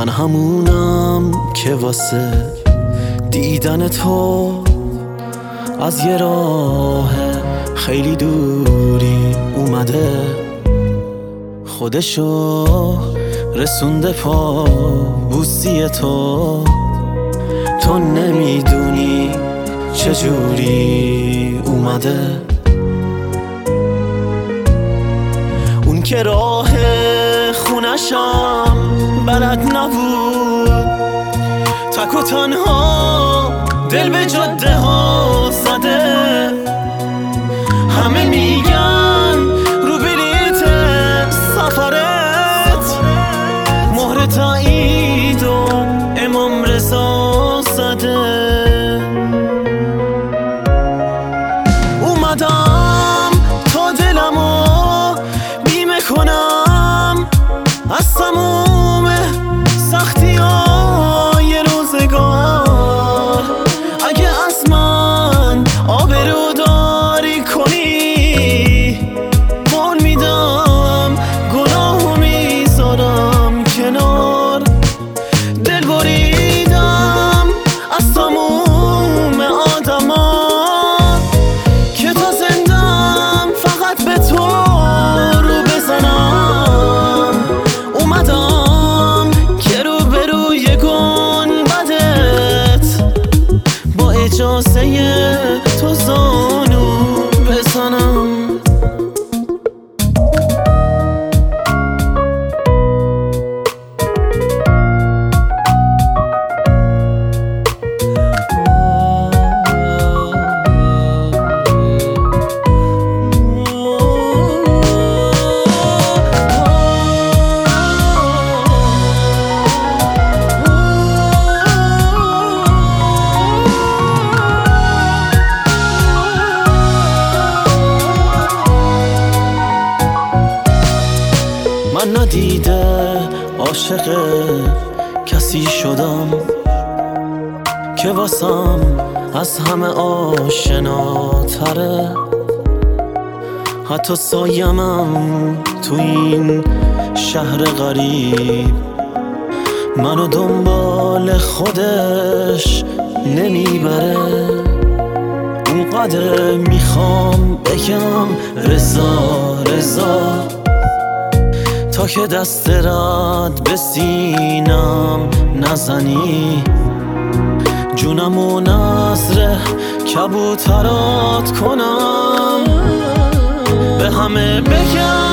من همونم که واسه دیدن تو از یه راه خیلی دوری اومده، خودشو رسونده پا بوسی تو نمیدونی چجوری اومده. اون که راه خونشم بلد نبود، تک و تنها دل به جاده ها زده. همه میگن رو بلیت سفرت مهر تایید و امام رضا زده. اومدم تا دلمو بیمه کنم از تموم سختی های روزگار. اگه از من آبروداری کنی قول میدم گناهو میذارم کنار. دل بریدم از تموم آدما که تا زندم فقط به تو رو بزنم. اومدم که رو به روی گنبدت با اجازه تو زانو بزنم. من ندیده عاشق کسی شدم که واسم از همه آشناتره. حتی سایمم تو این شهر غریب منو دنبال خودش نمیبره. اونقدر میخوام بگم رضا رضا تا که دست رد به سینم نزنی. جونمو نذر کبوترات کنم به همه بگم